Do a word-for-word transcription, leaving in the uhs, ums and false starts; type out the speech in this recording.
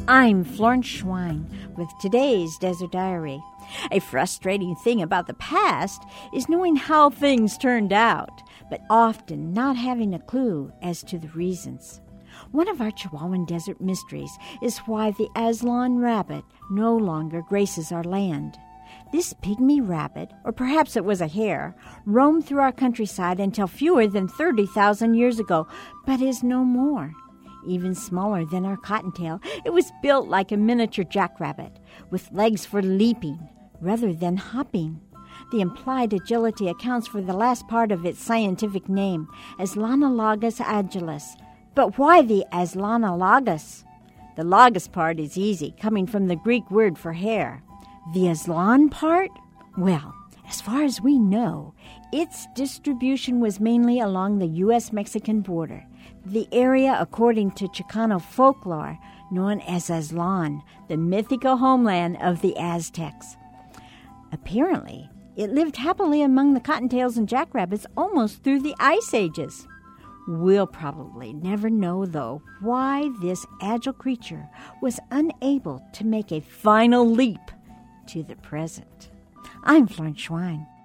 I'm Florence Schwein with today's Desert Diary. A frustrating thing about the past is knowing how things turned out, but often not having a clue as to the reasons. One of our Chihuahuan desert mysteries is why the Aslan rabbit no longer graces our land. This pygmy rabbit, or perhaps it was a hare, roamed through our countryside until fewer than thirty thousand years ago, but is no more. Even smaller than our cottontail, it was built like a miniature jackrabbit, with legs for leaping rather than hopping. The implied agility accounts for the last part of its scientific name, Aslanalagus agilis. But why the Aslanalagus? The lagus part is easy, coming from the Greek word for hare. The Aslan part? Well, as far as we know, its distribution was mainly along the U S Mexican border, the area, according to Chicano folklore, known as Aztlan, the mythical homeland of the Aztecs. Apparently, it lived happily among the cottontails and jackrabbits almost through the Ice Ages. We'll probably never know, though, why this agile creature was unable to make a final leap to the present. I'm Florence Schwein.